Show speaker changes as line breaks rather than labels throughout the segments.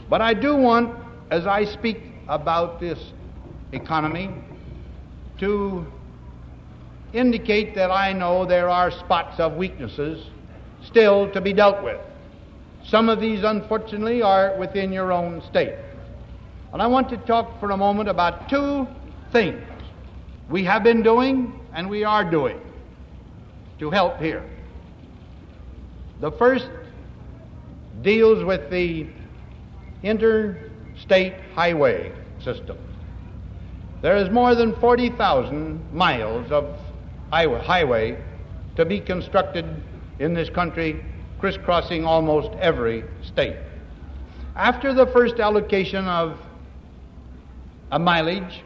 But I do want, as I speak about this economy, to indicate that I know there are spots of weaknesses still to be dealt with. Some of these, unfortunately, are within your own state. And I want to talk for a moment about two things we have been doing and we are doing to help here. The first deals with the interstate highway system. There is more than 40,000 miles of highway to be constructed in this country, crisscrossing almost every state. After the first allocation of a mileage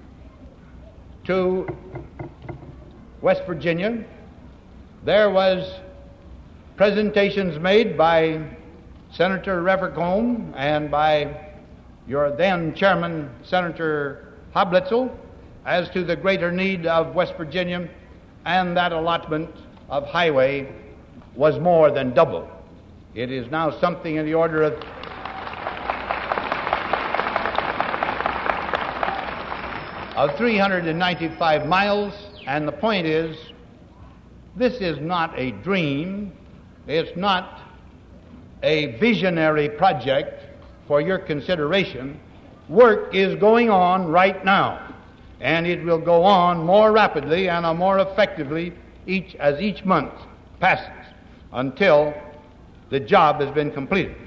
to West Virginia, there was presentations made by Senator Revercomb and by your then chairman, Senator Hoblitzel, as to the greater need of West Virginia, and that allotment of highway was more than double. It is now something in the order of 395 miles, and the point is, this is not a dream, it's not a visionary project for your consideration. Work is going on right now, and it will go on more rapidly and more effectively as each month passes until the job has been completed.